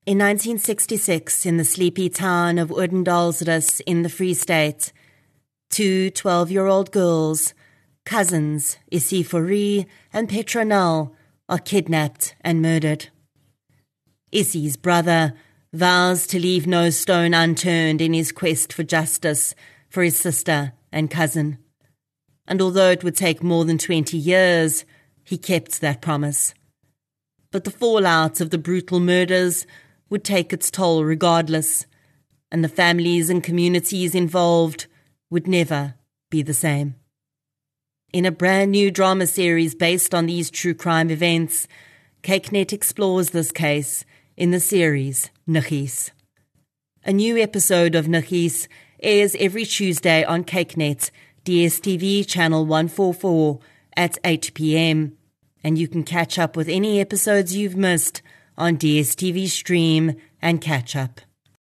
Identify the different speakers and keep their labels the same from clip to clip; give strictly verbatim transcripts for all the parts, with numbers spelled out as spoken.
Speaker 1: In nineteen sixty-six, in the sleepy town of Oudendaalsrus in the Free State, two twelve-year-old girls, cousins Issi and Petronell, are kidnapped and murdered. Issi's brother vows to leave no stone unturned in his quest for justice for his sister and cousin. And although it would take more than twenty years, he kept that promise. But the fallout of the brutal murders would take its toll regardless, and the families and communities involved would never be the same. In a brand new drama series based on these true crime events, Cakenet explores this case in the series Nuggies. A new episode of Nuggies airs every Tuesday on Cakenet, D S T V channel one forty-four at eight p.m, and you can catch up with any episodes you've missed on D S T V Stream and Catch Up.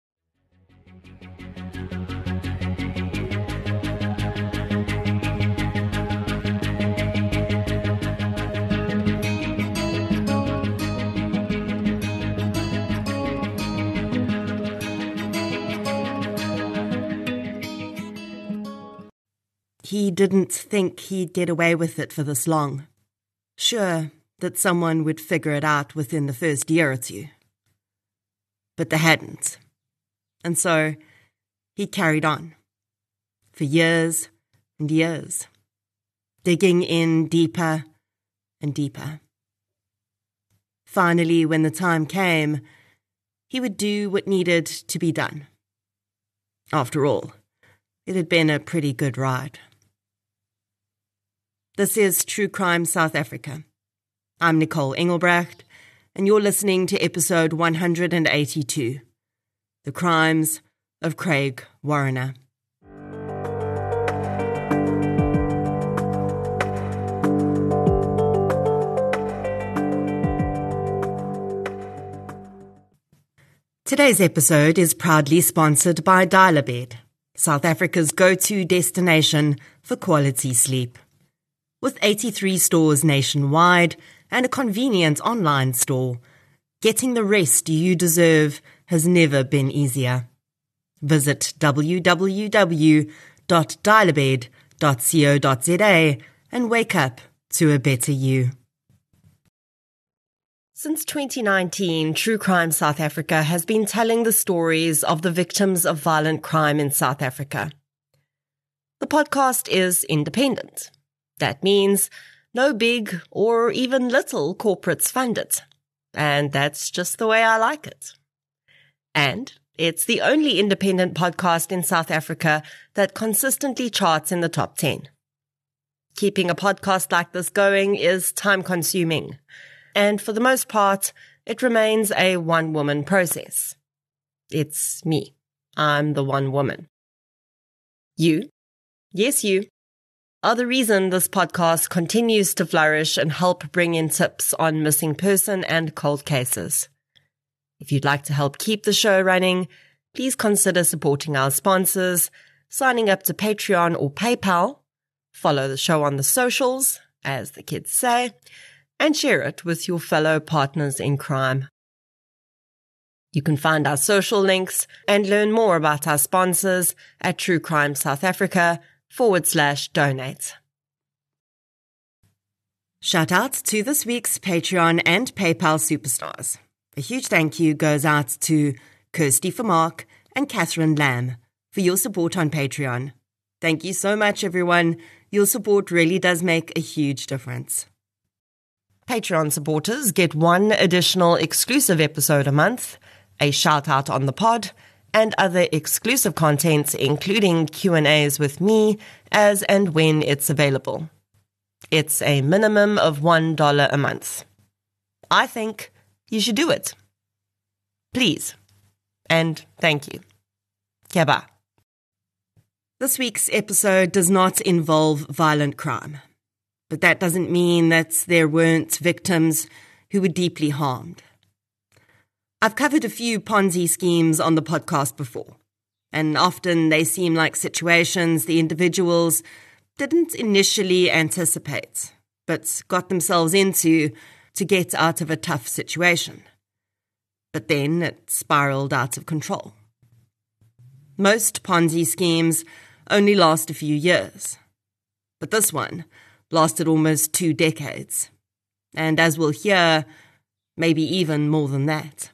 Speaker 1: He didn't think he'd get away with it for this long. Sure that someone would figure it out within the first year or two. But they hadn't. And so he carried on. For years and years. Digging in deeper and deeper. Finally, when the time came, he would do what needed to be done. After all, it had been a pretty good ride. This is True Crime South Africa. I'm Nicole Engelbrecht, and you're listening to episode one hundred eighty-two, The Crimes of Craig Warriner. Today's episode is proudly sponsored by Dial-A-Bed, South Africa's go-to destination for quality sleep. With eighty-three stores nationwide and a convenient online store, getting the rest you deserve has never been easier. Visit w w w dot dial a bed dot co dot za and wake up to a better you. Since twenty nineteen, True Crime South Africa has been telling the stories of the victims of violent crime in South Africa. The podcast is independent. That means no big or even little corporates fund it. And that's just the way I like it. And it's the only independent podcast in South Africa that consistently charts in the top ten. Keeping a podcast like this going is time-consuming. And for the most part, it remains a one-woman process. It's me. I'm the one woman. You, yes you, are the reason this podcast continues to flourish and help bring in tips on missing person and cold cases. If you'd like to help keep the show running, please consider supporting our sponsors, signing up to Patreon or PayPal, follow the show on the socials, as the kids say, and share it with your fellow partners in crime. You can find our social links and learn more about our sponsors at True Crime South Africa forward slash donate. Shout out to this week's Patreon and PayPal superstars. A huge thank you goes out to Kirsty Vermaak and Catherine Lamb for your support on Patreon. Thank you so much, everyone. Your support really does make a huge difference. Patreon supporters get one additional exclusive episode a month, a shout out on the pod, and other exclusive content, including Q and A's with me, as and when it's available. It's a minimum of one dollar a month. I think you should do it. Please. And thank you. Keba. This week's episode does not involve violent crime, but that doesn't mean that there weren't victims who were deeply harmed. I've covered a few Ponzi schemes on the podcast before, and often they seem like situations the individuals didn't initially anticipate, but got themselves into to get out of a tough situation. but then it spiraled out of control. Most Ponzi schemes only last a few years, but this one lasted almost two decades, and as we'll hear, maybe even more than that.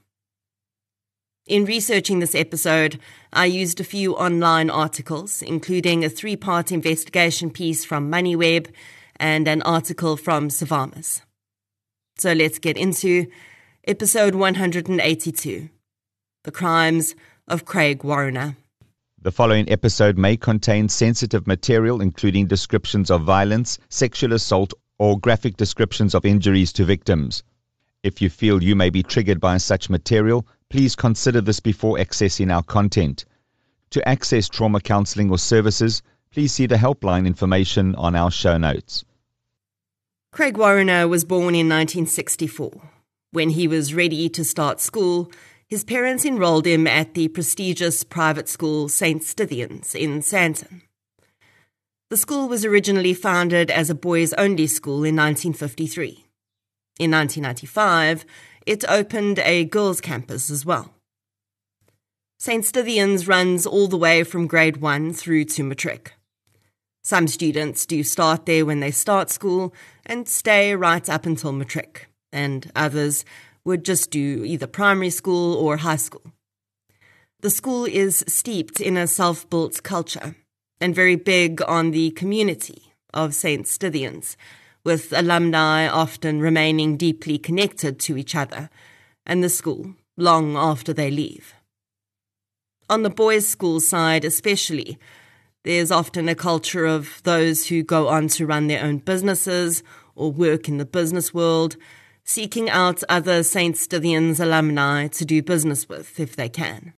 Speaker 1: In researching this episode, I used a few online articles, including a three-part investigation piece from MoneyWeb and an article from Savamas. So let's get into episode one hundred eighty-two, The Crimes of Craig Warriner.
Speaker 2: The following episode may contain sensitive material, including descriptions of violence, sexual assault, or graphic descriptions of injuries to victims. If you feel you may be triggered by such material, please consider this before accessing our content. To access trauma counseling or services, please see the helpline information on our show notes.
Speaker 1: Craig Warriner was born in nineteen sixty-four. When he was ready to start school, his parents enrolled him at the prestigious private school Saint Stithians in Sandton. The school was originally founded as a boys-only school in nineteen fifty-three. In nineteen ninety-five, it opened a girls' campus as well. Saint Stithians runs all the way from grade one through to matric. Some students do start there when they start school and stay right up until matric, and others would just do either primary school or high school. The school is steeped in a self-built culture and very big on the community of Saint Stithians, with alumni often remaining deeply connected to each other and the school long after they leave. On the boys' school side especially, there's often a culture of those who go on to run their own businesses or work in the business world, seeking out other Saint Stithians alumni to do business with if they can.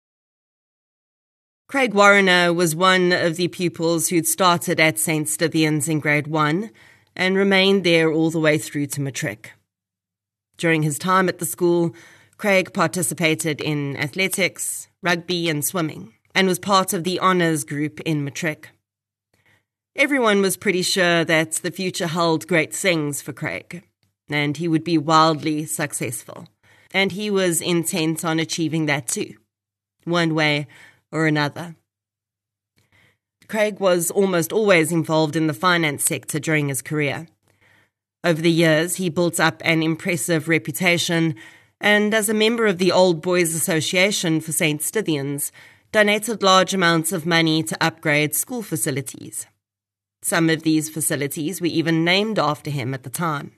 Speaker 1: Craig Warriner was one of the pupils who'd started at Saint Stithians in grade one and remained there all the way through to matric. During his time at the school, Craig participated in athletics, rugby and swimming, and was part of the honours group in matric. Everyone was pretty sure that the future held great things for Craig, and he would be wildly successful, and he was intent on achieving that too, one way or another. Craig was almost always involved in the finance sector during his career. Over the years, he built up an impressive reputation, and as a member of the Old Boys Association for Saint Stithians, donated large amounts of money to upgrade school facilities. Some of these facilities were even named after him at the time.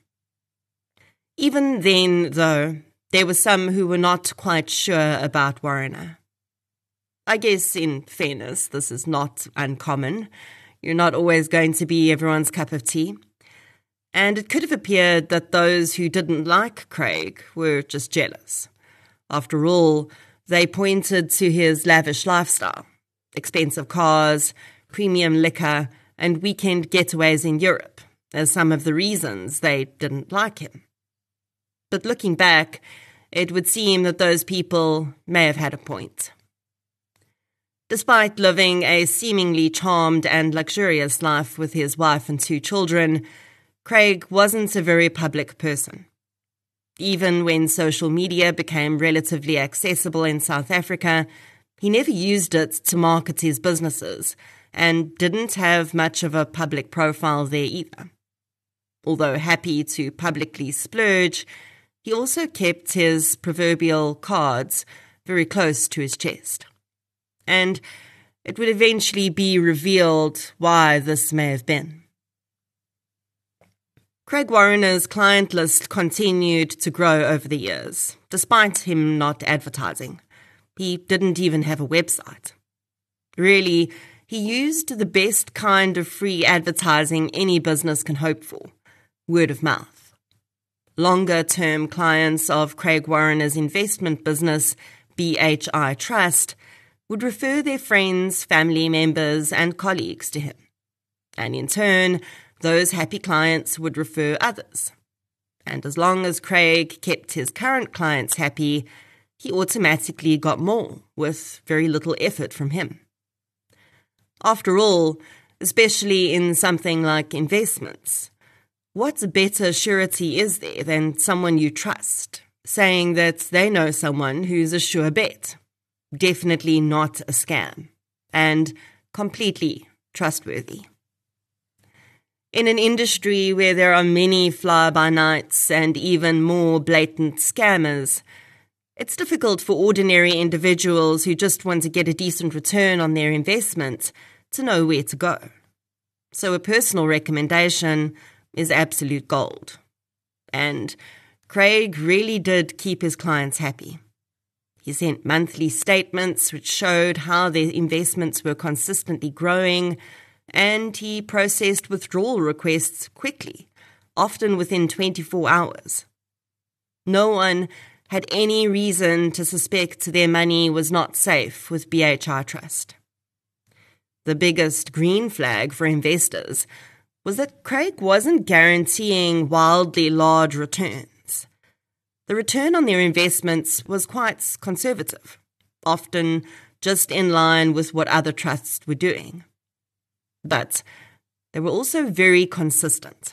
Speaker 1: Even then, though, there were some who were not quite sure about Warriner. I guess, in fairness, this is not uncommon. You're not always going to be everyone's cup of tea. And it could have appeared that those who didn't like Craig were just jealous. After all, they pointed to his lavish lifestyle, expensive cars, premium liquor, and weekend getaways in Europe as some of the reasons they didn't like him. But looking back, it would seem that those people may have had a point. Despite living a seemingly charmed and luxurious life with his wife and two children, Craig wasn't a very public person. Even when social media became relatively accessible in South Africa, he never used it to market his businesses and didn't have much of a public profile there either. Although happy to publicly splurge, he also kept his proverbial cards very close to his chest. And it would eventually be revealed why this may have been. Craig Warriner's client list continued to grow over the years, despite him not advertising. He didn't even have a website. Really, he used the best kind of free advertising any business can hope for, word of mouth. Longer-term clients of Craig Warriner's investment business, B H I Trust, would refer their friends, family members, and colleagues to him. And in turn, those happy clients would refer others. And as long as Craig kept his current clients happy, he automatically got more, with very little effort from him. After all, especially in something like investments, what better surety is there than someone you trust, saying that they know someone who's a sure bet, definitely not a scam, and completely trustworthy. In an industry where there are many fly-by-nights and even more blatant scammers, it's difficult for ordinary individuals who just want to get a decent return on their investment to know where to go. So a personal recommendation is absolute gold. And Craig really did keep his clients happy. He sent monthly statements which showed how their investments were consistently growing, and he processed withdrawal requests quickly, often within twenty-four hours. No one had any reason to suspect their money was not safe with B H I Trust. The biggest green flag for investors was that Craig wasn't guaranteeing wildly large returns. The return on their investments was quite conservative, often just in line with what other trusts were doing. But they were also very consistent.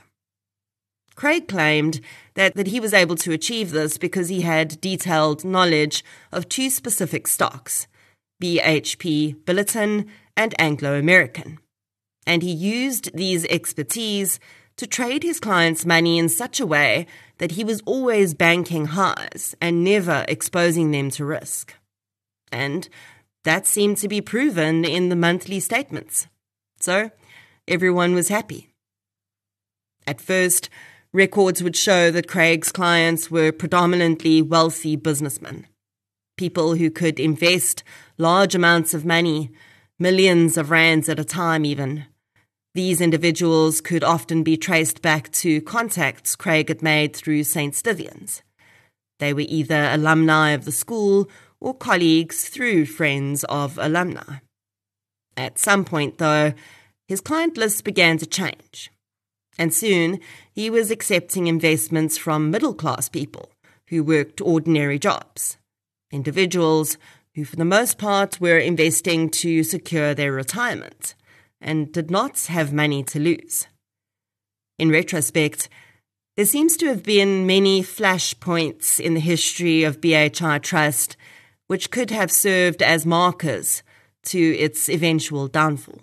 Speaker 1: Craig claimed that, that he was able to achieve this because he had detailed knowledge of two specific stocks, B H P Billiton and Anglo American, and he used these expertise to trade his clients' money in such a way that he was always banking highs and never exposing them to risk. And that seemed to be proven in the monthly statements. So everyone was happy. At first, records would show that Craig's clients were predominantly wealthy businessmen, people who could invest large amounts of money, millions of rands at a time even. These individuals could often be traced back to contacts Craig had made through Saint Stithians. They were either alumni of the school or colleagues through friends of alumni. At some point, though, his client list began to change, and soon he was accepting investments from middle-class people who worked ordinary jobs, individuals who for the most part were investing to secure their retirement and did not have money to lose. In retrospect, there seems to have been many flashpoints in the history of B H I Trust which could have served as markers to its eventual downfall.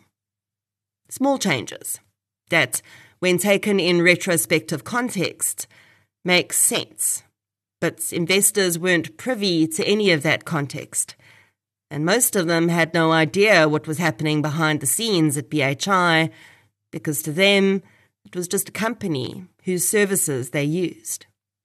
Speaker 1: Small changes that, when taken in retrospective context, make sense, but investors weren't privy to any of that context, and most of them had no idea what was happening behind the scenes at B H I, because to them it was just a company whose services they used.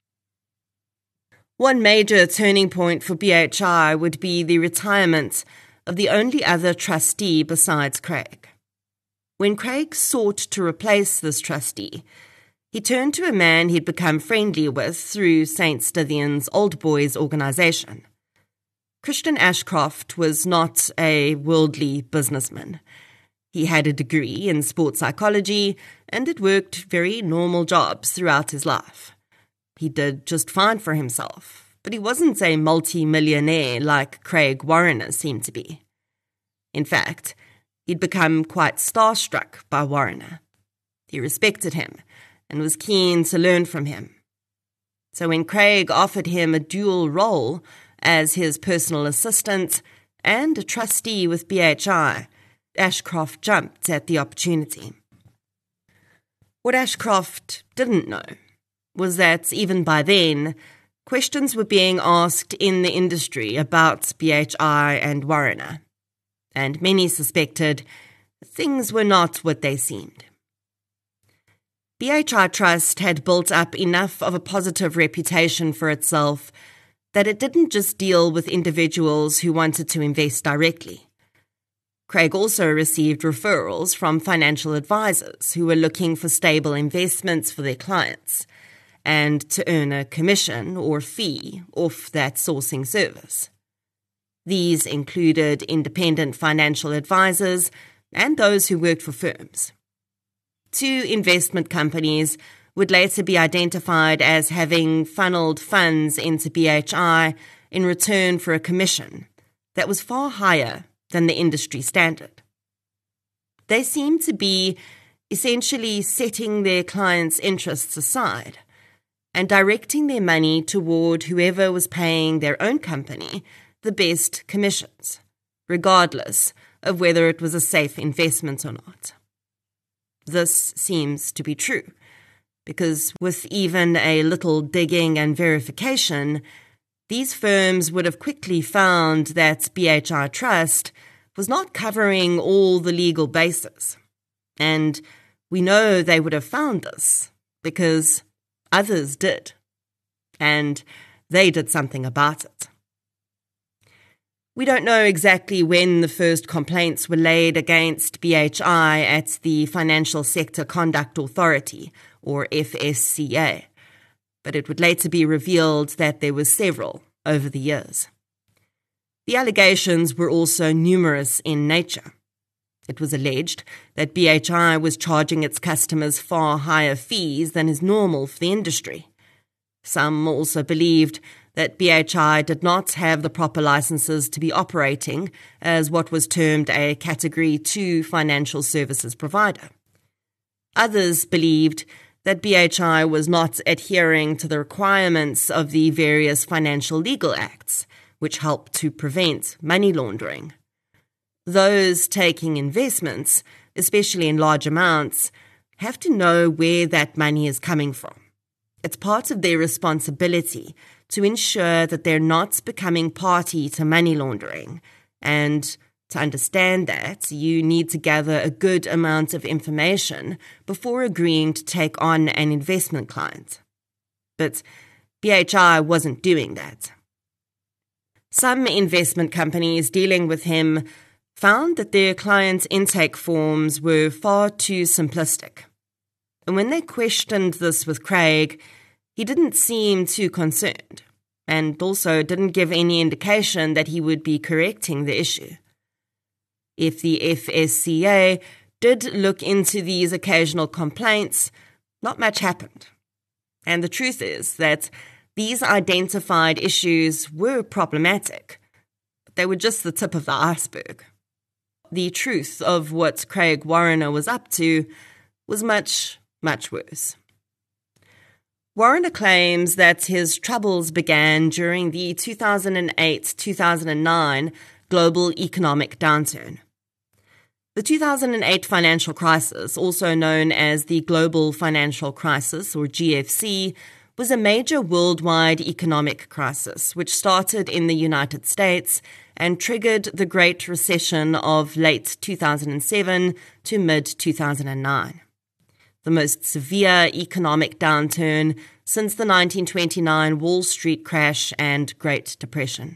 Speaker 1: One major turning point for B H I would be the retirement of the only other trustee besides Craig. When Craig sought to replace this trustee, he turned to a man he'd become friendly with through Saint Stithians' Old Boys organisation. Christian Ashcroft was not a worldly businessman. He had a degree in sports psychology and had worked very normal jobs throughout his life. He did just fine for himself, but he wasn't a multi-millionaire like Craig Warrener seemed to be. In fact, he'd become quite starstruck by Warrener. He respected him and was keen to learn from him. So when Craig offered him a dual role as his personal assistant and a trustee with B H I, Ashcroft jumped at the opportunity. What Ashcroft didn't know was that even by then, questions were being asked in the industry about B H I and Warrener, and many suspected things were not what they seemed. B H I Trust had built up enough of a positive reputation for itself that it didn't just deal with individuals who wanted to invest directly. Craig also received referrals from financial advisors who were looking for stable investments for their clients and to earn a commission or fee off that sourcing service. These included independent financial advisors and those who worked for firms. Two investment companies would later be identified as having funneled funds into B H I in return for a commission that was far higher than the industry standard. They seemed to be essentially setting their clients' interests aside and directing their money toward whoever was paying their own company the best commissions, regardless of whether it was a safe investment or not. This seems to be true, because with even a little digging and verification, these firms would have quickly found that B H I Trust was not covering all the legal bases. And we know they would have found this because others did, and they did something about it. We don't know exactly when the first complaints were laid against B H I at the Financial Sector Conduct Authority, or F S C A, but it would later be revealed that there were several over the years. The allegations were also numerous in nature. It was alleged that B H I was charging its customers far higher fees than is normal for the industry. Some also believed that B H I did not have the proper licenses to be operating as what was termed a Category two financial services provider. Others believed that B H I was not adhering to the requirements of the various financial legal acts, which help to prevent money laundering. Those taking investments, especially in large amounts, have to know where that money is coming from. It's part of their responsibility to ensure that they're not becoming party to money laundering. And to understand that, you need to gather a good amount of information before agreeing to take on an investment client. But B H I wasn't doing that. Some investment companies dealing with him found that their client intake forms were far too simplistic. And when they questioned this with Craig, he didn't seem too concerned, and also didn't give any indication that he would be correcting the issue. If the F S C A did look into these occasional complaints, not much happened. And the truth is that these identified issues were problematic, but they were just the tip of the iceberg. The truth of what Craig Warriner was up to was much, much worse. Warriner claims that his troubles began during the two thousand eight to two thousand nine global economic downturn. The two thousand eight financial crisis, also known as the Global Financial Crisis, or G F C, was a major worldwide economic crisis which started in the United States and triggered the Great Recession of late two thousand seven to mid two thousand nine. The most severe economic downturn since the nineteen twenty-nine Wall Street crash and Great Depression.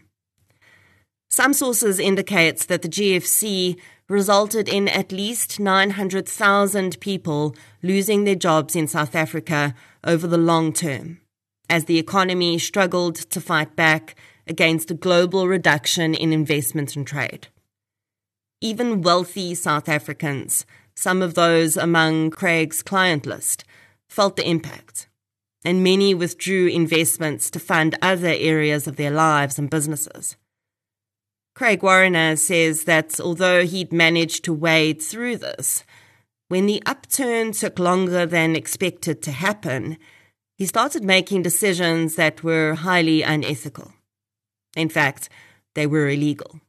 Speaker 1: Some sources indicate that the G F C resulted in at least nine hundred thousand people losing their jobs in South Africa over the long term, as the economy struggled to fight back against a global reduction in investment and trade. Even wealthy South Africans, some of those among Craig's client list, felt the impact, and many withdrew investments to fund other areas of their lives and businesses. Craig Warriner says that although he'd managed to wade through this, when the upturn took longer than expected to happen, he started making decisions that were highly unethical. In fact, they were illegal.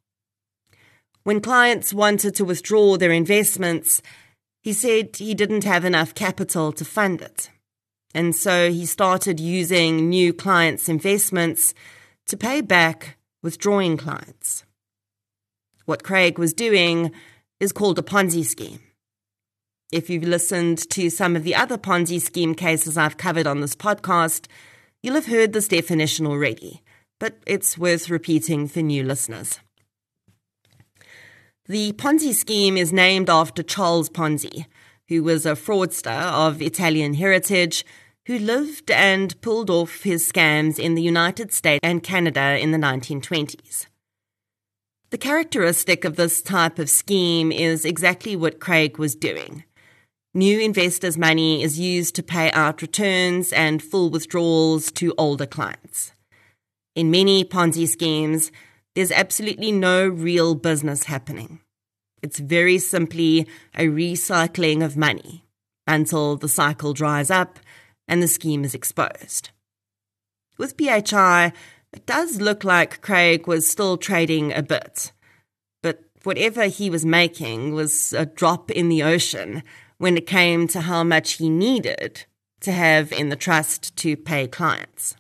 Speaker 1: When clients wanted to withdraw their investments, he said he didn't have enough capital to fund it. And so he started using new clients' investments to pay back withdrawing clients. What Craig was doing is called a Ponzi scheme. If you've listened to some of the other Ponzi scheme cases I've covered on this podcast, you'll have heard this definition already, but it's worth repeating for new listeners. The Ponzi scheme is named after Charles Ponzi, who was a fraudster of Italian heritage who lived and pulled off his scams in the United States and Canada in the nineteen twenties. The characteristic of this type of scheme is exactly what Craig was doing. New investors' money is used to pay out returns and full withdrawals to older clients. In many Ponzi schemes, there's absolutely no real business happening. It's very simply a recycling of money until the cycle dries up and the scheme is exposed. With B H I, it does look like Craig was still trading a bit, but whatever he was making was a drop in the ocean when it came to how much he needed to have in the trust to pay clients.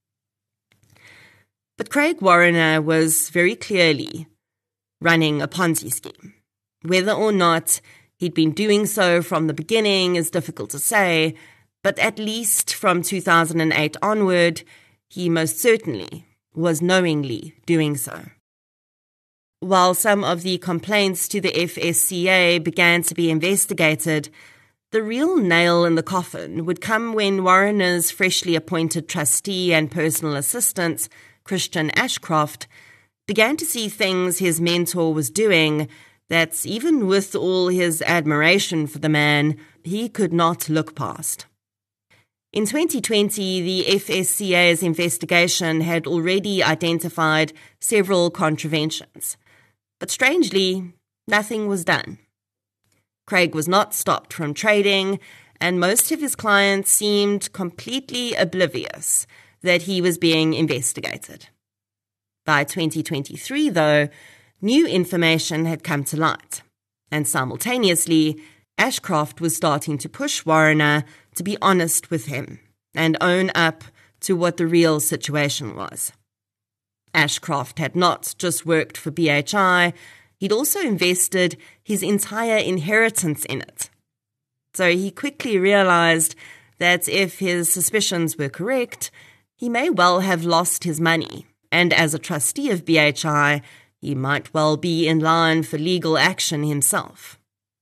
Speaker 1: But Craig Warriner was very clearly running a Ponzi scheme. Whether or not he'd been doing so from the beginning is difficult to say, but at least from two thousand eight onward, he most certainly was knowingly doing so. While some of the complaints to the F S C A began to be investigated, the real nail in the coffin would come when Warriner's freshly appointed trustee and personal assistant, Christian Ashcroft, began to see things his mentor was doing that, even with all his admiration for the man, he could not look past. In twenty twenty, the F S C A's investigation had already identified several contraventions, but strangely, nothing was done. Craig was not stopped from trading, and most of his clients seemed completely oblivious that he was being investigated. By twenty twenty-three, though, new information had come to light, and simultaneously, Ashcroft was starting to push Warriner to be honest with him and own up to what the real situation was. Ashcroft had not just worked for B H I, he'd also invested his entire inheritance in it. So he quickly realized that if his suspicions were correct, he may well have lost his money, and as a trustee of B H I, he might well be in line for legal action himself.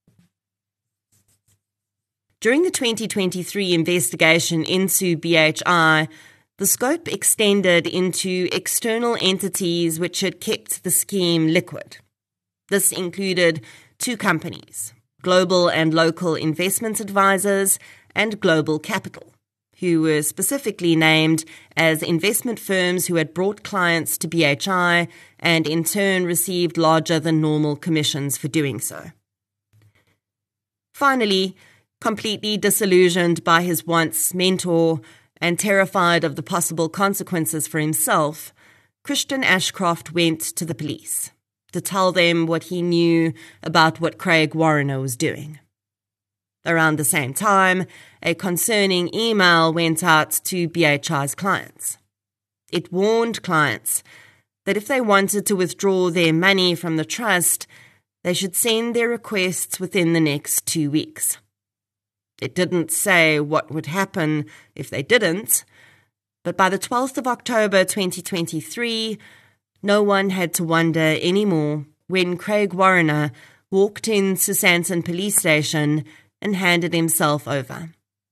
Speaker 1: During the twenty twenty-three investigation into B H I, the scope extended into external entities which had kept the scheme liquid. This included two companies, Global and Local Investment Advisors and Global Capital, who were specifically named as investment firms who had brought clients to B H I and in turn received larger than normal commissions for doing so. Finally, completely disillusioned by his once mentor and terrified of the possible consequences for himself, Christian Ashcroft went to the police to tell them what he knew about what Craig Warriner was doing. Around the same time, a concerning email went out to B H I's clients. It warned clients that if they wanted to withdraw their money from the trust, they should send their requests within the next two weeks. It didn't say what would happen if they didn't, but by the twelfth of October twenty twenty-three, no one had to wonder anymore when Craig Warriner walked into Sandton Police Station and handed himself over.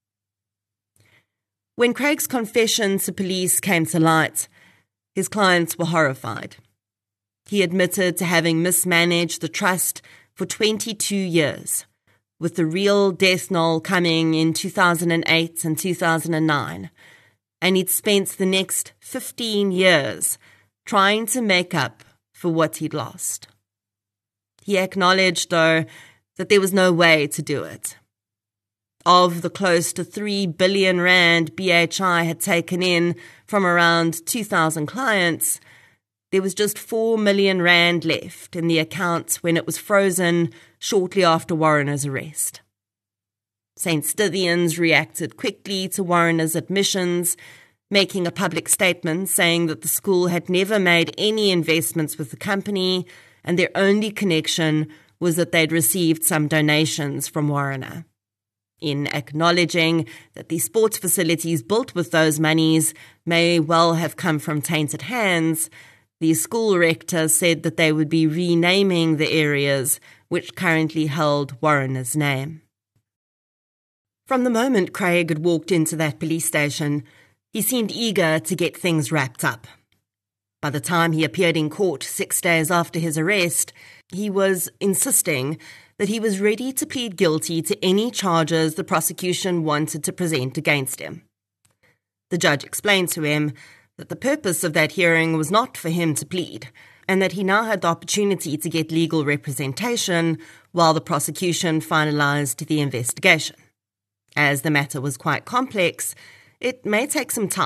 Speaker 1: When Craig's confession to police came to light, his clients were horrified. He admitted to having mismanaged the trust for twenty-two years, with the real death knell coming in two thousand eight and two thousand nine, and he'd spent the next fifteen years trying to make up for what he'd lost. He acknowledged, though, that there was no way to do it. Of the close to three billion rand B H I had taken in from around two thousand clients, there was just four million rand left in the account when it was frozen shortly after Warriner's arrest. Saint Stithians reacted quickly to Warriner's admissions, making a public statement saying that the school had never made any investments with the company and their only connection was that they'd received some donations from Warriner. In acknowledging that the sports facilities built with those monies may well have come from tainted hands, the school rector said that they would be renaming the areas which currently held Warriner's name. From the moment Craig had walked into that police station, he seemed eager to get things wrapped up. By the time he appeared in court six days after his arrest, he was insisting that he was ready to plead guilty to any charges the prosecution wanted to present against him. The judge explained to him that the purpose of that hearing was not for him to plead, and that he now had the opportunity to get legal representation while the prosecution finalized the investigation. As the matter was quite complex, it may take some time,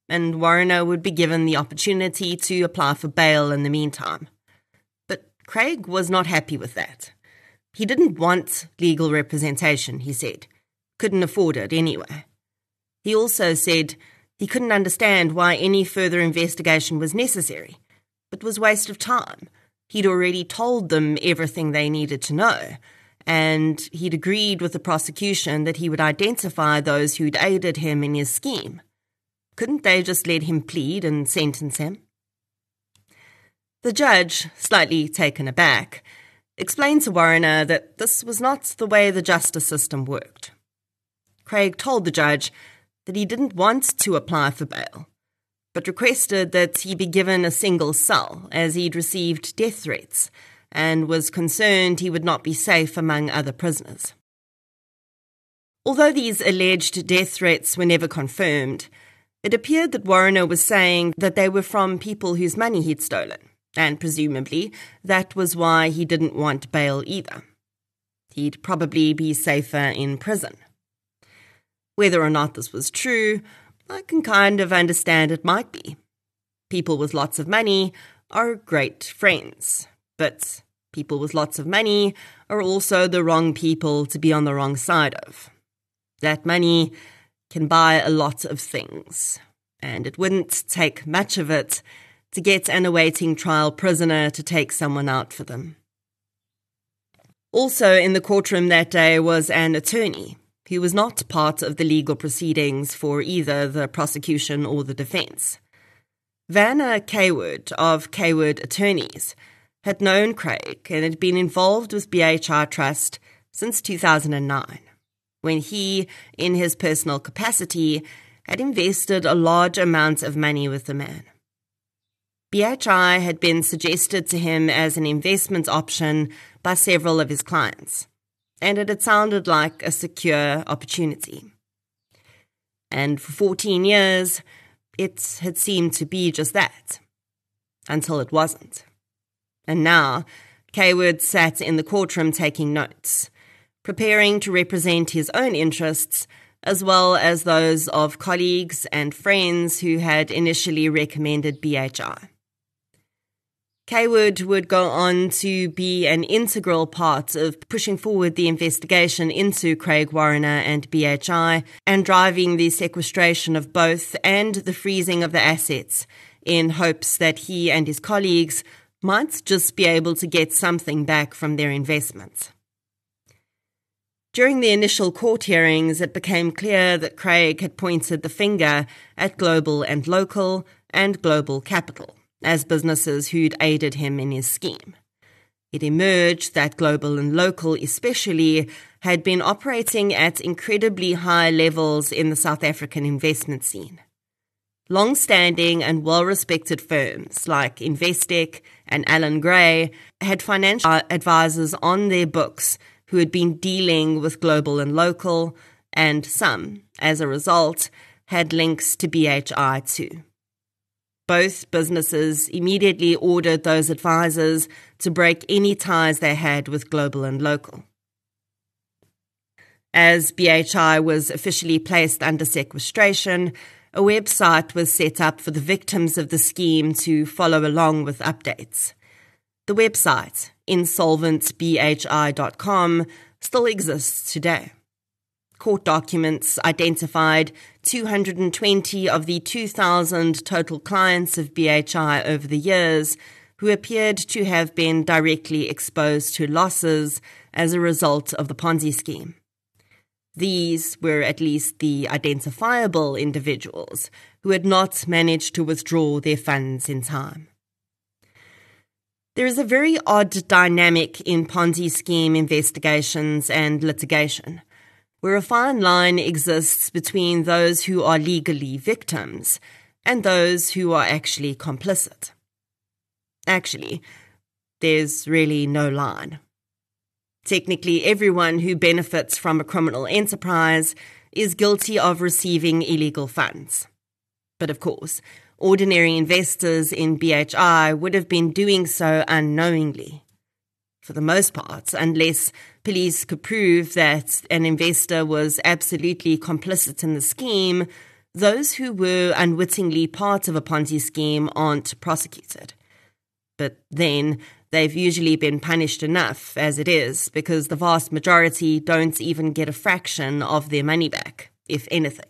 Speaker 1: and Warner would be given the opportunity to apply for bail in the meantime. But Craig was not happy with that. He didn't want legal representation, he said. Couldn't afford it anyway. He also said he couldn't understand why any further investigation was necessary. It was a waste of time. He'd already told them everything they needed to know, and he'd agreed with the prosecution that he would identify those who'd aided him in his scheme. Couldn't they just let him plead and sentence him? The judge, slightly taken aback, explained to Warner that this was not the way the justice system worked. Craig told the judge that he didn't want to apply for bail, but requested that he be given a single cell as he'd received death threats and was concerned he would not be safe among other prisoners. Although these alleged death threats were never confirmed, it appeared that Warner was saying that they were from people whose money he'd stolen, and presumably that was why he didn't want bail either. He'd probably be safer in prison. Whether or not this was true, I can kind of understand it might be. People with lots of money are great friends, but people with lots of money are also the wrong people to be on the wrong side of. That money can buy a lot of things, and it wouldn't take much of it to get an awaiting trial prisoner to take someone out for them. Also in the courtroom that day was an attorney who was not part of the legal proceedings for either the prosecution or the defence. Vanna Kaywood of Kaywood Attorneys had known Craig and had been involved with B H I Trust since two thousand nine, when he, in his personal capacity, had invested a large amount of money with the man. B H I had been suggested to him as an investment option by several of his clients, and it had sounded like a secure opportunity. And for fourteen years, it had seemed to be just that, until it wasn't. And now, Kaywood sat in the courtroom taking notes, preparing to represent his own interests as well as those of colleagues and friends who had initially recommended B H I. Kaywood would go on to be an integral part of pushing forward the investigation into Craig Warner and B H I and driving the sequestration of both and the freezing of the assets in hopes that he and his colleagues might just be able to get something back from their investments. During the initial court hearings, it became clear that Craig had pointed the finger at Global and Local and Global Capital as businesses who'd aided him in his scheme. It emerged that Global and Local especially had been operating at incredibly high levels in the South African investment scene. Long-standing and well-respected firms like Investec and Allan Gray had financial advisors on their books who had been dealing with Global and Local, and some, as a result, had links to B H I too. Both businesses immediately ordered those advisors to break any ties they had with Global and Local. As B H I was officially placed under sequestration, a website was set up for the victims of the scheme to follow along with updates. The website, insolvent b h i dot com, still exists today. Court documents identified two hundred twenty of the two thousand total clients of B H I over the years who appeared to have been directly exposed to losses as a result of the Ponzi scheme. These were at least the identifiable individuals who had not managed to withdraw their funds in time. There is a very odd dynamic in Ponzi scheme investigations and litigation, where a fine line exists between those who are legally victims and those who are actually complicit. Actually, there's really no line. Technically, everyone who benefits from a criminal enterprise is guilty of receiving illegal funds. But of course, ordinary investors in B H I would have been doing so unknowingly. For the most part, unless police could prove that an investor was absolutely complicit in the scheme, those who were unwittingly part of a Ponzi scheme aren't prosecuted. But then, they've usually been punished enough as it is, because the vast majority don't even get a fraction of their money back, if anything.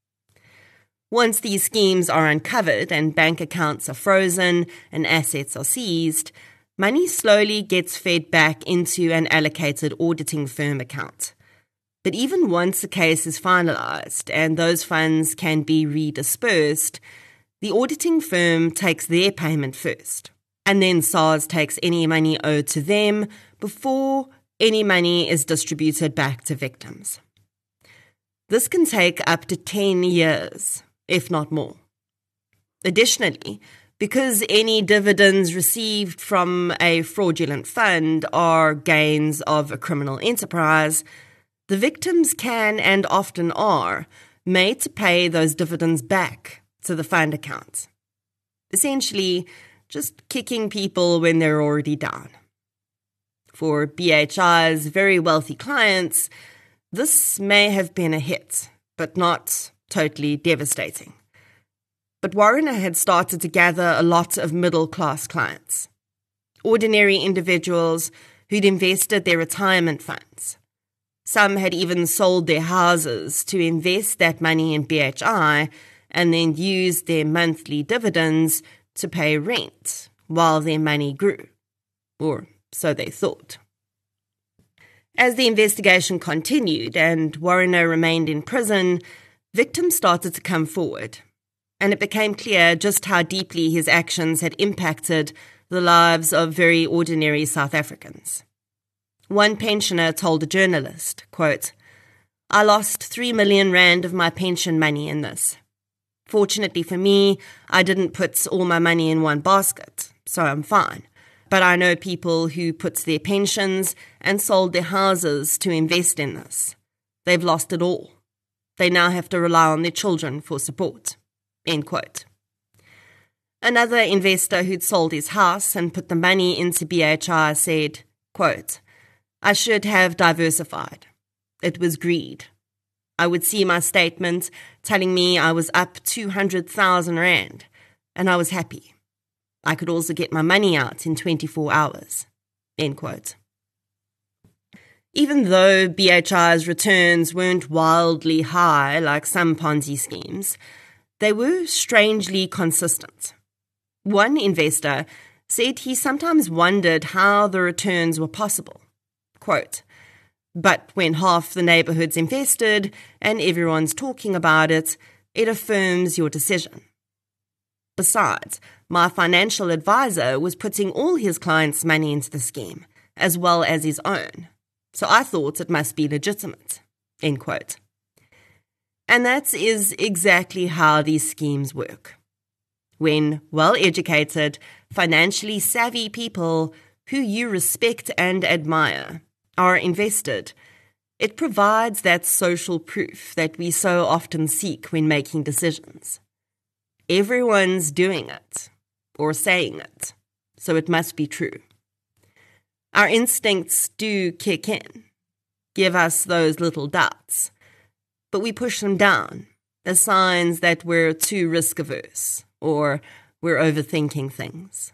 Speaker 1: Once these schemes are uncovered and bank accounts are frozen and assets are seized, money slowly gets fed back into an allocated auditing firm account. But even once a case is finalised and those funds can be redispersed, the auditing firm takes their payment first, and then SARS takes any money owed to them before any money is distributed back to victims. This can take up to ten years, if not more. Additionally, because any dividends received from a fraudulent fund are gains of a criminal enterprise, the victims can and often are made to pay those dividends back to the fund account. Essentially, just kicking people when they're already down. For B H I's very wealthy clients, this may have been a hit, but not totally devastating. But Warriner had started to gather a lot of middle-class clients, ordinary individuals who'd invested their retirement funds. Some had even sold their houses to invest that money in B H I and then used their monthly dividends to pay rent while their money grew, or so they thought. As the investigation continued and Warriner remained in prison, victims started to come forward, and it became clear just how deeply his actions had impacted the lives of very ordinary South Africans. One pensioner told a journalist, quote, "I lost three million rand of my pension money in this. Fortunately for me, I didn't put all my money in one basket, so I'm fine. But I know people who put their pensions and sold their houses to invest in this. They've lost it all. They now have to rely on their children for support." End quote. Another investor who'd sold his house and put the money into B H I said, quote, "I should have diversified. It was greed. I would see my statement telling me I was up two hundred thousand rand, and I was happy. I could also get my money out in twenty-four hours. End quote. Even though B H I's returns weren't wildly high like some Ponzi schemes, they were strangely consistent. One investor said he sometimes wondered how the returns were possible. Quote, "But when half the neighbourhood's invested and everyone's talking about it, it affirms your decision. Besides, my financial advisor was putting all his clients' money into the scheme, as well as his own, so I thought it must be legitimate." End quote. And that is exactly how these schemes work. When well-educated, financially savvy people who you respect and admire are invested, it provides that social proof that we so often seek when making decisions. Everyone's doing it, or saying it, so it must be true. Our instincts do kick in, give us those little doubts, but we push them down as signs that we're too risk-averse, or we're overthinking things.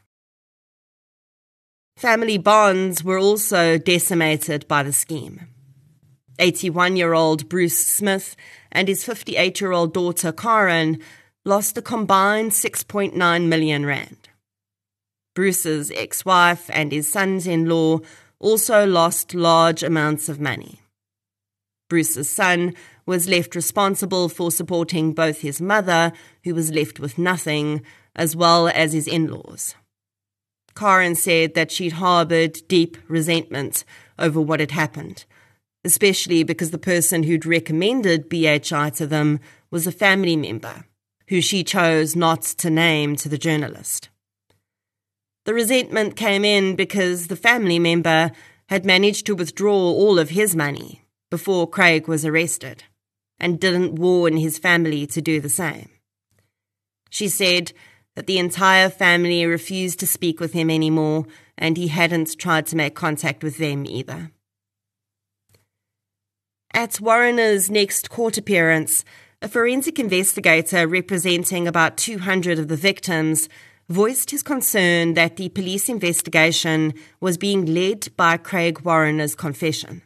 Speaker 1: Family bonds were also decimated by the scheme. eighty-one-year-old Bruce Smith and his fifty-eight-year-old daughter Karen lost a combined six point nine million rand. Bruce's ex-wife and his sons-in-law also lost large amounts of money. Bruce's son was left responsible for supporting both his mother, who was left with nothing, as well as his in-laws. Karen said that she'd harboured deep resentment over what had happened, especially because the person who'd recommended B H I to them was a family member, who she chose not to name to the journalist. The resentment came in because the family member had managed to withdraw all of his money before Craig was arrested, and didn't warn his family to do the same. She said that the entire family refused to speak with him anymore, and he hadn't tried to make contact with them either. At Warriner's next court appearance, a forensic investigator representing about two hundred of the victims voiced his concern that the police investigation was being led by Craig Warrener's confession.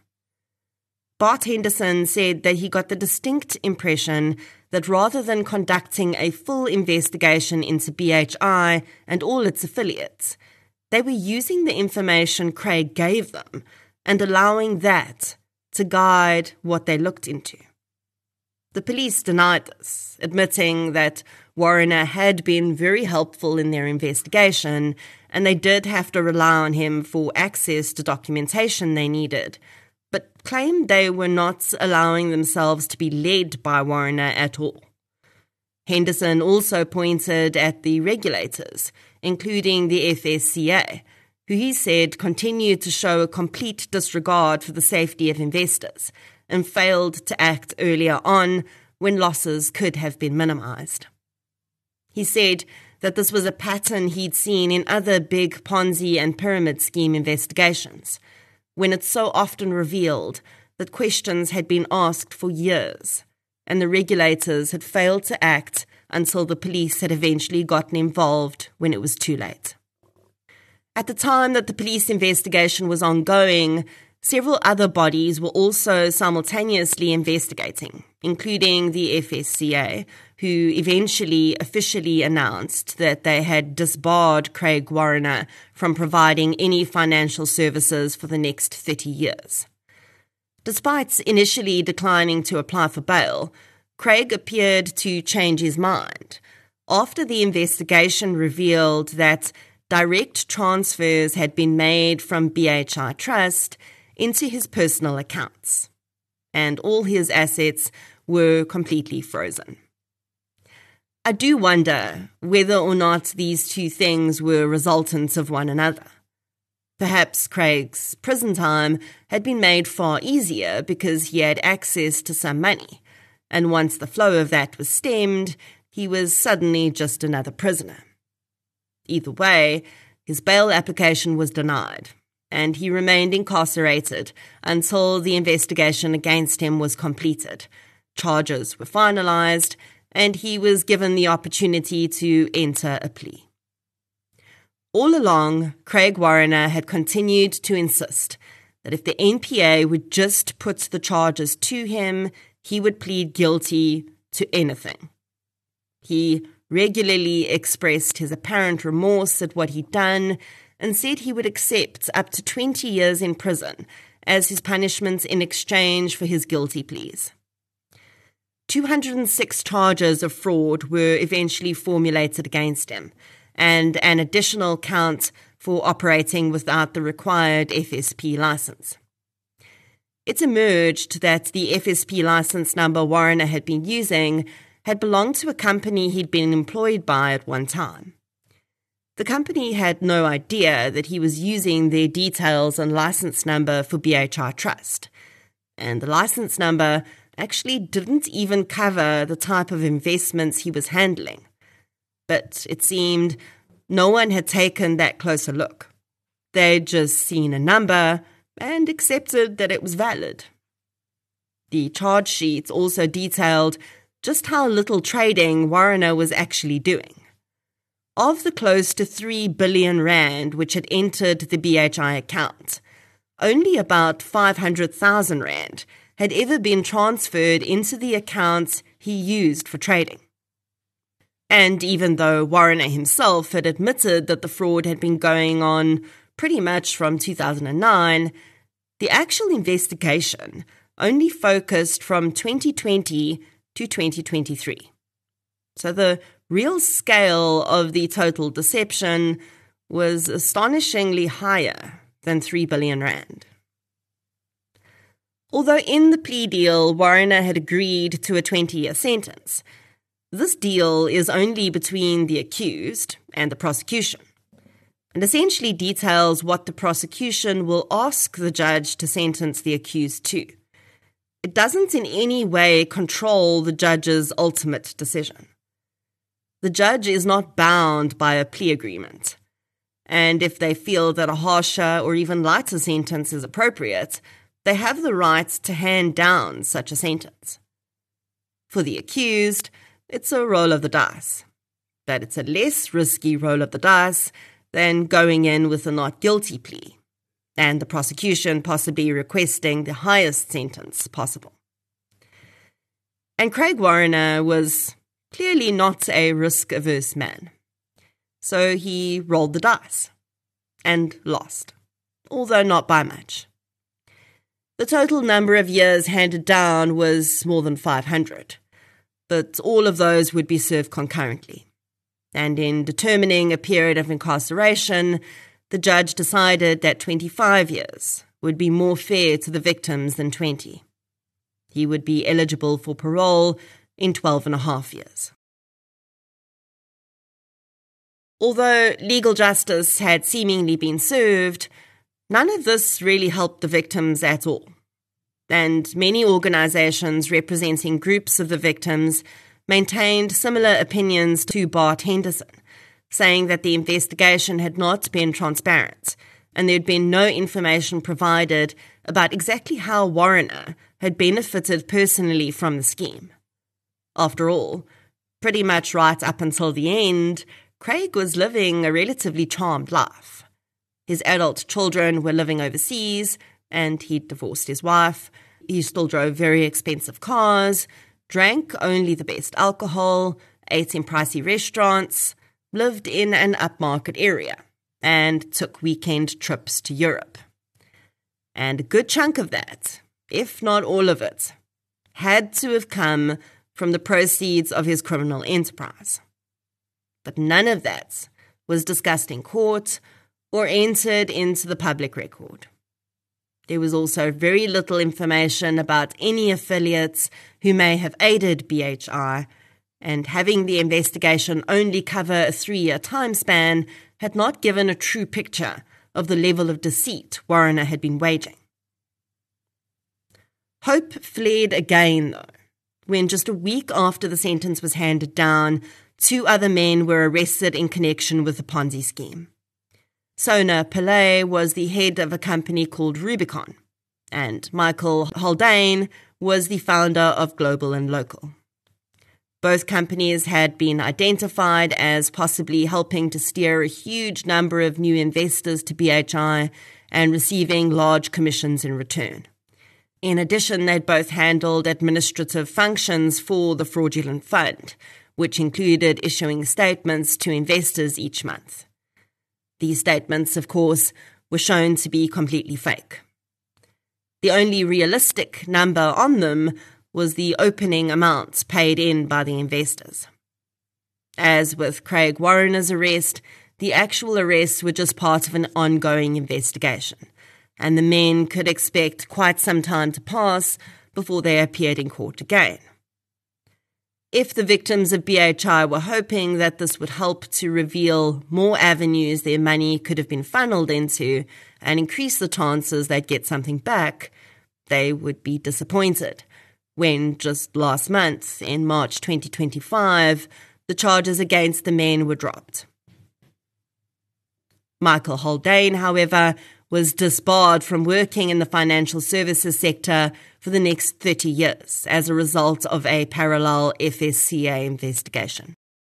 Speaker 1: Bart Henderson said that he got the distinct impression that rather than conducting a full investigation into B H I and all its affiliates, they were using the information Craig gave them and allowing that to guide what they looked into. The police denied this, admitting that Warrener had been very helpful in their investigation and they did have to rely on him for access to documentation they needed, but claimed they were not allowing themselves to be led by Warrener at all. Henderson also pointed at the regulators, including the F S C A, who he said continued to show a complete disregard for the safety of investors and failed to act earlier on when losses could have been minimised. He said that this was a pattern he'd seen in other big Ponzi and pyramid scheme investigations, when it's so often revealed that questions had been asked for years, and the regulators had failed to act until the police had eventually gotten involved when it was too late. At the time that the police investigation was ongoing, several other bodies were also simultaneously investigating, including the F S C A, who eventually officially announced that they had disbarred Craig Warrener from providing any financial services for the next thirty years. Despite initially declining to apply for bail, Craig appeared to change his mind after the investigation revealed that direct transfers had been made from B H I Trust into his personal accounts, and all his assets were completely frozen. I do wonder whether or not these two things were resultants of one another. Perhaps Craig's prison time had been made far easier because he had access to some money, and once the flow of that was stemmed, he was suddenly just another prisoner. Either way, his bail application was denied, and he remained incarcerated until the investigation against him was completed. Charges were finalised, and he was given the opportunity to enter a plea. All along, Craig Warrener had continued to insist that if the N P A would just put the charges to him, he would plead guilty to anything. He regularly expressed his apparent remorse at what he'd done and said he would accept up to twenty years in prison as his punishment in exchange for his guilty pleas. two hundred six charges of fraud were eventually formulated against him, and an additional count for operating without the required F S P license. It emerged that the F S P license number Warrener had been using had belonged to a company he'd been employed by at one time. The company had no idea that he was using their details and license number for B H I Trust, and the license number actually didn't even cover the type of investments he was handling. But it seemed no one had taken that closer look. They'd just seen a number and accepted that it was valid. The charge sheet also detailed just how little trading Warrener was actually doing. Of the close to three billion rand which had entered the B H I account, only about five hundred thousand rand had ever been transferred into the accounts he used for trading. And even though Warrener himself had admitted that the fraud had been going on pretty much from two thousand nine, the actual investigation only focused from twenty twenty to twenty twenty-three. So the real scale of the total deception was astonishingly higher than three billion rand. Although in the plea deal, Warrener had agreed to a twenty-year sentence, this deal is only between the accused and the prosecution, and essentially details what the prosecution will ask the judge to sentence the accused to. It doesn't in any way control the judge's ultimate decision. The judge is not bound by a plea agreement, and if they feel that a harsher or even lighter sentence is appropriate, they have the right to hand down such a sentence. For the accused, it's a roll of the dice. But it's a less risky roll of the dice than going in with a not guilty plea, and the prosecution possibly requesting the highest sentence possible. And Craig Warriner was clearly not a risk-averse man. So he rolled the dice and lost, although not by much. The total number of years handed down was more than five hundred, but all of those would be served concurrently. And in determining a period of incarceration, the judge decided that twenty-five years would be more fair to the victims than twenty. He would be eligible for parole in twelve and a half years. Although legal justice had seemingly been served, none of this really helped the victims at all. And many organisations representing groups of the victims maintained similar opinions to Bart Henderson, saying that the investigation had not been transparent and there had been no information provided about exactly how Warriner had benefited personally from the scheme. After all, pretty much right up until the end, Craig was living a relatively charmed life. His adult children were living overseas, and he'd divorced his wife. He still drove very expensive cars, drank only the best alcohol, ate in pricey restaurants, lived in an upmarket area, and took weekend trips to Europe. And a good chunk of that, if not all of it, had to have come from the proceeds of his criminal enterprise. But none of that was discussed in court or entered into the public record. There was also very little information about any affiliates who may have aided B H I, and having the investigation only cover a three-year time span had not given a true picture of the level of deceit Warriner had been waging. Hope fled again, though, when just a week after the sentence was handed down, two other men were arrested in connection with the Ponzi scheme. Sona Pillay was the head of a company called Rubicon, and Michael Haldane was the founder of Global and Local. Both companies had been identified as possibly helping to steer a huge number of new investors to B H I and receiving large commissions in return. In addition, they'd both handled administrative functions for the fraudulent fund, which included issuing statements to investors each month. These statements, of course, were shown to be completely fake. The only realistic number on them was the opening amounts paid in by the investors. As with Craig Warriner's arrest, the actual arrests were just part of an ongoing investigation, and the men could expect quite some time to pass before they appeared in court again. If the victims of B H I were hoping that this would help to reveal more avenues their money could have been funneled into and increase the chances they'd get something back, they would be disappointed when just last month, in March twenty twenty-five, the charges against the men were dropped. Michael Haldane, however, was disbarred from working in the financial services sector for the next thirty years as a result of a parallel F S C A investigation.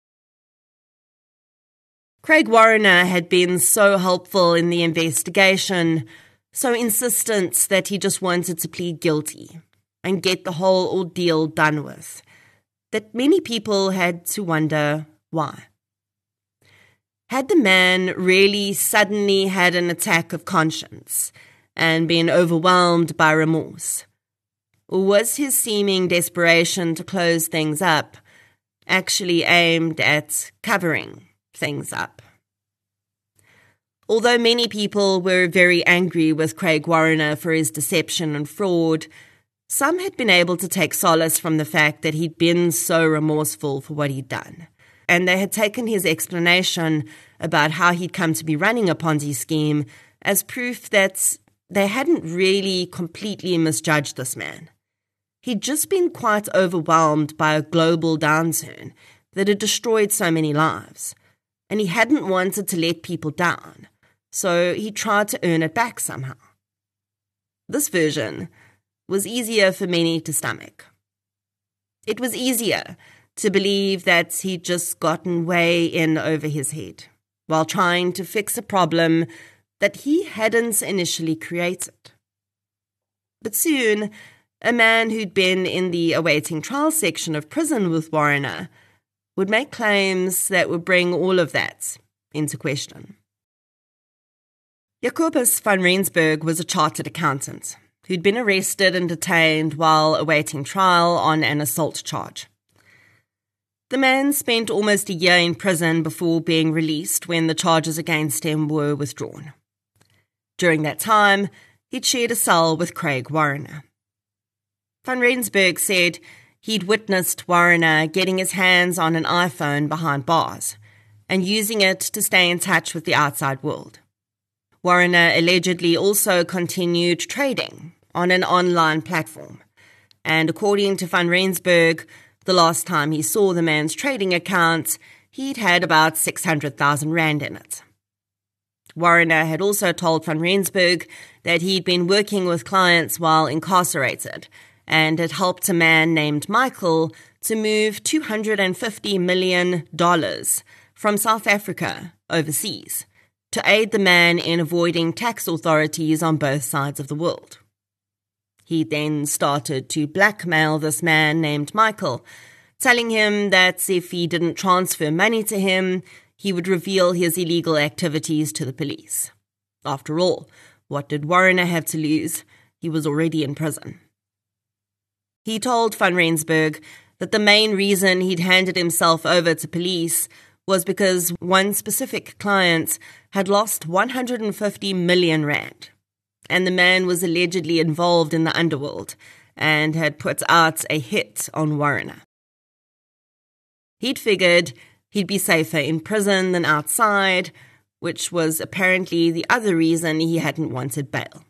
Speaker 1: Craig Warriner had been so helpful in the investigation, so insistent that he just wanted to plead guilty and get the whole ordeal done with, that many people had to wonder why. Had the man really suddenly had an attack of conscience and been overwhelmed by remorse? Or was his seeming desperation to close things up actually aimed at covering things up? Although many people were very angry with Craig Warriner for his deception and fraud, some had been able to take solace from the fact that he'd been so remorseful for what he'd done, and they had taken his explanation about how he'd come to be running a Ponzi scheme as proof that they hadn't really completely misjudged this man. He'd just been quite overwhelmed by a global downturn that had destroyed so many lives, and he hadn't wanted to let people down, so he tried to earn it back somehow. This version was easier for many to stomach. It was easier to believe that he'd just gotten way in over his head while trying to fix a problem that he hadn't initially created. But soon, a man who'd been in the awaiting trial section of prison with Warrener would make claims that would bring all of that into question. Jacobus van Rensburg was a chartered accountant who'd been arrested and detained while awaiting trial on an assault charge. The man spent almost a year in prison before being released when the charges against him were withdrawn. During that time, he'd shared a cell with Craig Warrener. Van Rensburg said he'd witnessed Warrener getting his hands on an iPhone behind bars and using it to stay in touch with the outside world. Warrener allegedly also continued trading on an online platform, and according to Van Rensburg, the last time he saw the man's trading account, he'd had about six hundred thousand rand in it. Warrener had also told Van Rensburg that he'd been working with clients while incarcerated and had helped a man named Michael to move two hundred fifty million dollars from South Africa overseas to aid the man in avoiding tax authorities on both sides of the world. He then started to blackmail this man named Michael, telling him that if he didn't transfer money to him, he would reveal his illegal activities to the police. After all, what did Warrener have to lose? He was already in prison. He told Van Rensburg that the main reason he'd handed himself over to police was because one specific client had lost one hundred fifty million rand, and the man was allegedly involved in the underworld and had put out a hit on Warrener. He'd figured he'd be safer in prison than outside, which was apparently the other reason he hadn't wanted bail.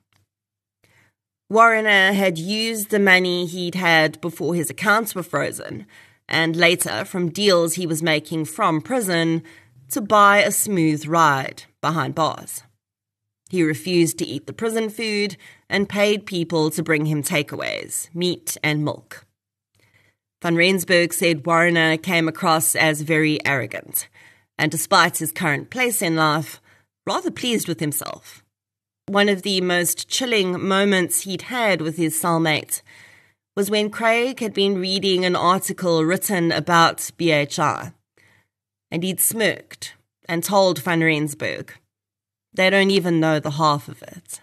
Speaker 1: Warrener had used the money he'd had before his accounts were frozen, and later from deals he was making from prison, to buy a smooth ride behind bars. He refused to eat the prison food and paid people to bring him takeaways, meat and milk. Van Rensburg said Warrener came across as very arrogant, and despite his current place in life, rather pleased with himself. One of the most chilling moments he'd had with his cellmate was when Craig had been reading an article written about B H I, and he'd smirked and told Van Rensburg, "They don't even know the half of it."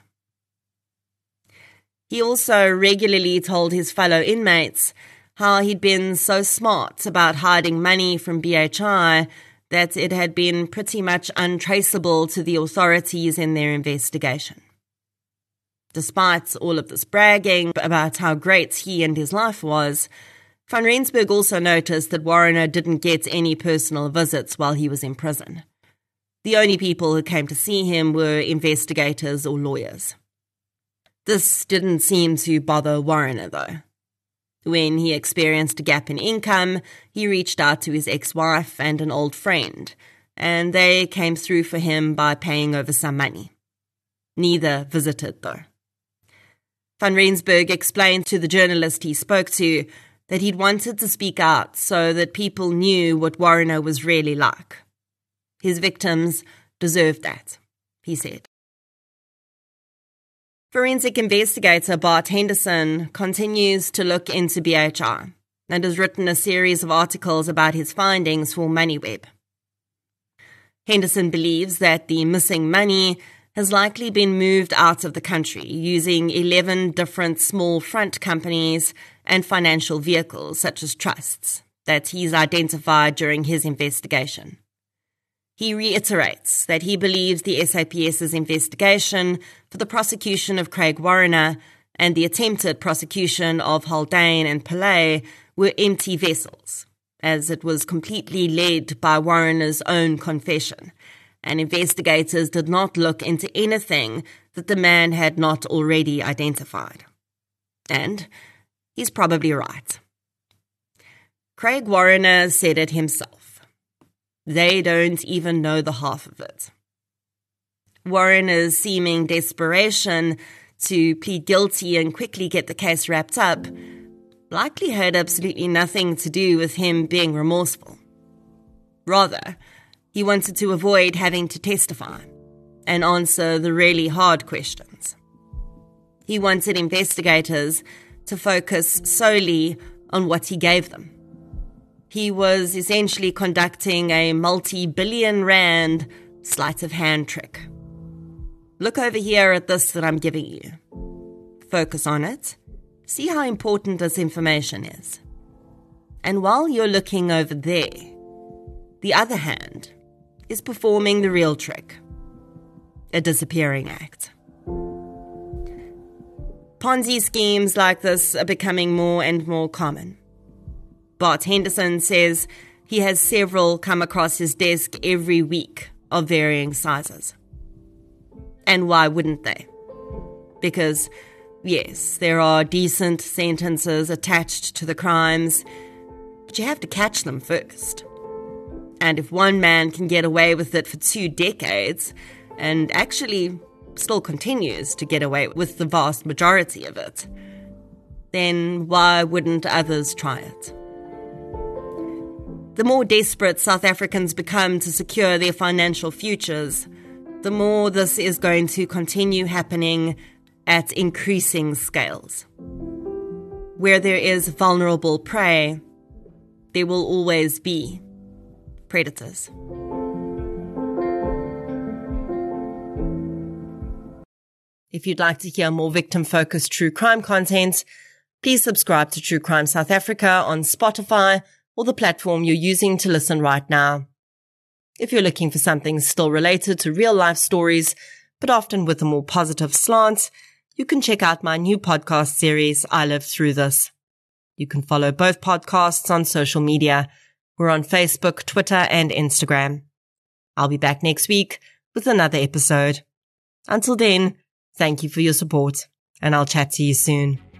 Speaker 1: He also regularly told his fellow inmates how he'd been so smart about hiding money from B H I that it had been pretty much untraceable to the authorities in their investigation. Despite all of this bragging about how great he and his life was, Van Rensburg also noticed that Warrener didn't get any personal visits while he was in prison. The only people who came to see him were investigators or lawyers. This didn't seem to bother Warrener, though. When he experienced a gap in income, he reached out to his ex-wife and an old friend, and they came through for him by paying over some money. Neither visited, though. Van Rensburg explained to the journalist he spoke to that he'd wanted to speak out so that people knew what Warrener was really like. His victims deserved that, he said. Forensic investigator Bart Henderson continues to look into B H I and has written a series of articles about his findings for MoneyWeb. Henderson believes that the missing money has likely been moved out of the country using eleven different small front companies and financial vehicles such as trusts that he's identified during his investigation. He reiterates that he believes the SAPS's investigation for the prosecution of Craig Warrener and the attempted prosecution of Haldane and Pillay were empty vessels, as it was completely led by Warrener's own confession, and investigators did not look into anything that the man had not already identified. And he's probably right. Craig Warrener said it himself. They don't even know the half of it. Warrener's seeming desperation to plead guilty and quickly get the case wrapped up likely had absolutely nothing to do with him being remorseful. Rather, he wanted to avoid having to testify and answer the really hard questions. He wanted investigators to focus solely on what he gave them. He was essentially conducting a multi-billion rand sleight of hand trick. Look over here at this that I'm giving you. Focus on it. See how important this information is. And while you're looking over there, the other hand is performing the real trick. A disappearing act. Ponzi schemes like this are becoming more and more common. Bart Henderson says he has several come across his desk every week of varying sizes. And why wouldn't they? Because, yes, there are decent sentences attached to the crimes, but you have to catch them first. And if one man can get away with it for two decades, and actually still continues to get away with the vast majority of it, then why wouldn't others try it? The more desperate South Africans become to secure their financial futures, the more this is going to continue happening at increasing scales. Where there is vulnerable prey, there will always be predators. If you'd like to hear more victim-focused true crime content, please subscribe to True Crime South Africa on Spotify or the platform you're using to listen right now. If you're looking for something still related to real-life stories, but often with a more positive slant, you can check out my new podcast series, I Lived Through This. You can follow both podcasts on social media. We're on Facebook, Twitter, and Instagram. I'll be back next week with another episode. Until then, thank you for your support, and I'll chat to you soon.